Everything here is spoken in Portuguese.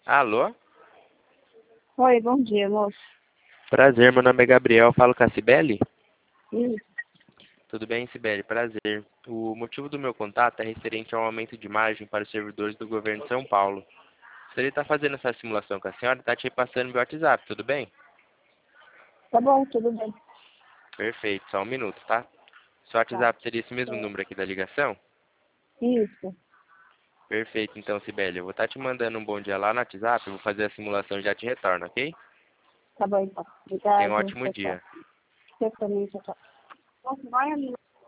Alô? Oi, bom dia, moço. Prazer, meu nome é Gabriel, falo com a Cibele? Isso, Tudo bem, Cibele? Prazer. O motivo do meu contato é referente ao aumento de margem para os servidores do governo de São Paulo. Se ele está fazendo essa simulação com a senhora, está te passando meu WhatsApp, tudo bem? tá bom, tudo bem. Perfeito, só um minuto, tá? Seu Tá. WhatsApp seria esse mesmo número aqui da ligação? Isso, Perfeito, então, Cibele. Eu vou estar te mandando um bom dia lá no WhatsApp, eu vou fazer a simulação e já te retorno, ok? tá bom então. Tenha um Obrigada, ótimo tchau, tchau. dia. Você também, tchau, tchau. Nossa, vai, amiga.